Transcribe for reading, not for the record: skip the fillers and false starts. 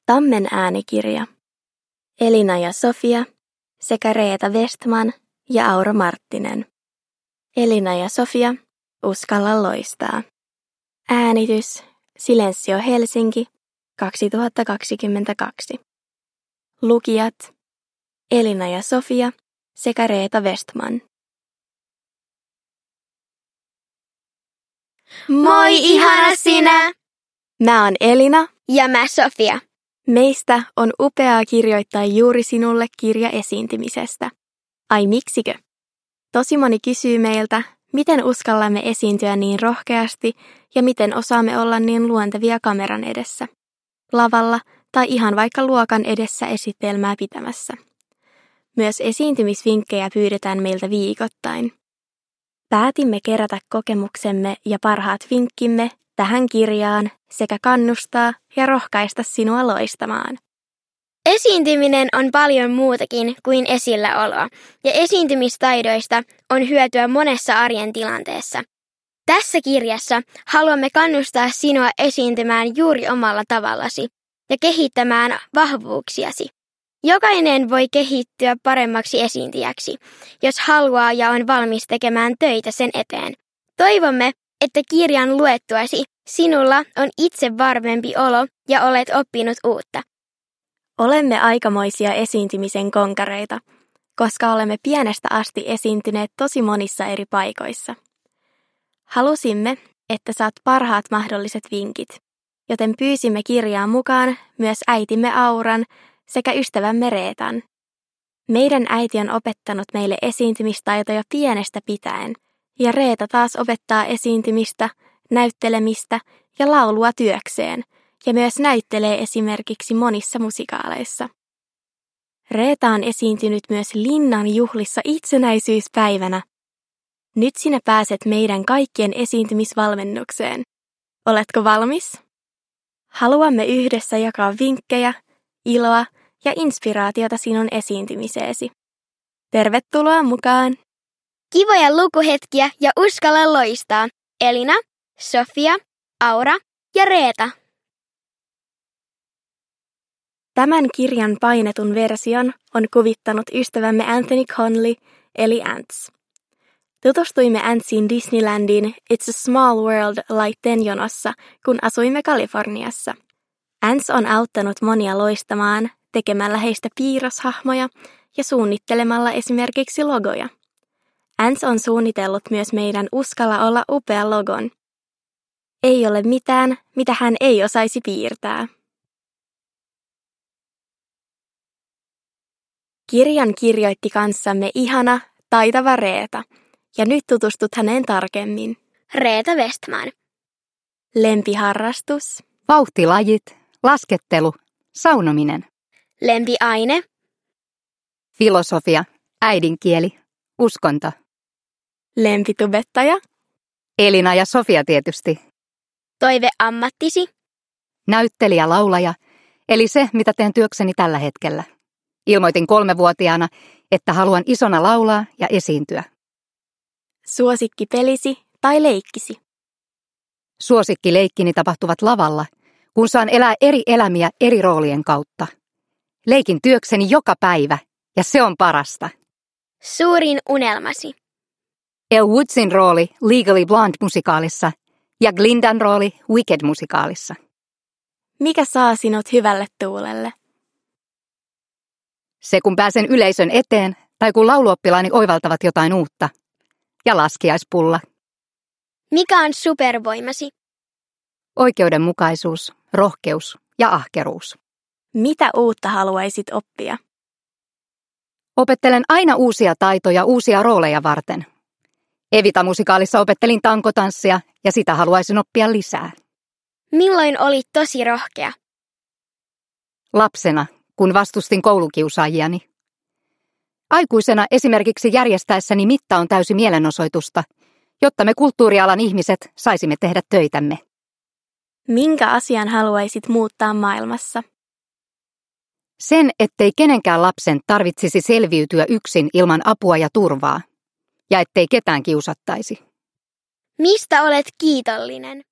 Tammen äänikirja. Elina ja Sofia sekä Reeta Westman ja Aura Marttinen. Elina ja Sofia, uskalla loistaa. Äänitys Silensio Helsinki 2022. Lukijat Elina ja Sofia sekä Reeta Westman. Moi ihana sinä! Mä oon Elina. Ja mä Sofia. Meistä on upeaa kirjoittaa juuri sinulle kirja esiintymisestä. Ai miksikö? Tosi moni kysyy meiltä, miten uskallamme esiintyä niin rohkeasti ja miten osaamme olla niin luontevia kameran edessä, lavalla tai ihan vaikka luokan edessä esitelmää pitämässä. Myös esiintymisvinkkejä pyydetään meiltä viikoittain. Päätimme kerätä kokemuksemme ja parhaat vinkkimme tähän kirjaan sekä kannustaa ja rohkaista sinua loistamaan. Esiintyminen on paljon muutakin kuin esilläoloa, ja esiintymistaidoista on hyötyä monessa arjen tilanteessa. Tässä kirjassa haluamme kannustaa sinua esiintymään juuri omalla tavallasi ja kehittämään vahvuuksiasi. Jokainen voi kehittyä paremmaksi esiintyjäksi, jos haluaa ja on valmis tekemään töitä sen eteen. Toivomme, että kirjan luettuasi sinulla on itse varmempi olo ja olet oppinut uutta. Olemme aikamoisia esiintymisen konkareita, koska olemme pienestä asti esiintyneet tosi monissa eri paikoissa. Halusimme, että saat parhaat mahdolliset vinkit, joten pyysimme kirjaan mukaan myös äitimme Auran sekä ystävämme Reetan. Meidän äiti on opettanut meille esiintymistaitoja pienestä pitäen, ja Reeta taas opettaa esiintymistä, näyttelemistä ja laulua työkseen, ja myös näyttelee esimerkiksi monissa musikaaleissa. Reeta on esiintynyt myös Linnan juhlissa itsenäisyyspäivänä. Nyt sinä pääset meidän kaikkien esiintymisvalmennukseen. Oletko valmis? Haluamme yhdessä jakaa vinkkejä, iloa ja inspiraatiota sinun esiintymiseesi. Tervetuloa mukaan! Kivoja lukuhetkiä ja uskalla loistaa. Elina, Sofia, Aura ja Reeta. Tämän kirjan painetun version on kuvittanut ystävämme Anthony Conley eli Ants. Tutustuimme Antsiin Disneylandin It's a Small World -laitteen jonossa, kun asuimme Kaliforniassa. Ants on auttanut monia loistamaan tekemällä heistä piirroshahmoja ja suunnittelemalla esimerkiksi logoja. Ants on suunnitellut myös meidän Uskalla olla upea -logon. Ei ole mitään, mitä hän ei osaisi piirtää. Kirjan kirjoitti kanssamme ihana, taitava Reeta, ja nyt tutustut häneen tarkemmin. Reeta Westman. Lempiharrastus. Vauhtilajit, laskettelu, saunominen. Lempiaine. Filosofia, äidinkieli, uskonto. Lempitubettaja. Elina ja Sofia tietysti. Toiveammattisi. Näyttelijä, laulaja, eli se, mitä teen työkseni tällä hetkellä. Ilmoitin 3-vuotiaana, että haluan isona laulaa ja esiintyä. Suosikkipelisi tai leikkisi. Suosikkileikkini tapahtuvat lavalla, kun saan elää eri elämiä eri roolien kautta. Leikin työkseni joka päivä, ja se on parasta. Suurin unelmasi. Elle Woodsin rooli Legally Blonde-musikaalissa ja Glindan rooli Wicked-musikaalissa. Mikä saa sinut hyvälle tuulelle? Se, kun pääsen yleisön eteen tai kun lauluoppilaani oivaltavat jotain uutta. Ja laskiaispulla. Mikä on supervoimasi? Oikeudenmukaisuus, rohkeus ja ahkeruus. Mitä uutta haluaisit oppia? Opettelen aina uusia taitoja uusia rooleja varten. Evita-musikaalissa opettelin tankotanssia ja sitä haluaisin oppia lisää. Milloin olit tosi rohkea? Lapsena, kun vastustin koulukiusaajiani. Aikuisena esimerkiksi järjestäessäni Mitta on täysi mielenosoitusta, jotta me kulttuurialan ihmiset saisimme tehdä töitämme. Minkä asian haluaisit muuttaa maailmassa? Sen, ettei kenenkään lapsen tarvitsisi selviytyä yksin ilman apua ja turvaa, ja ettei ketään kiusattaisi. Mistä olet kiitollinen?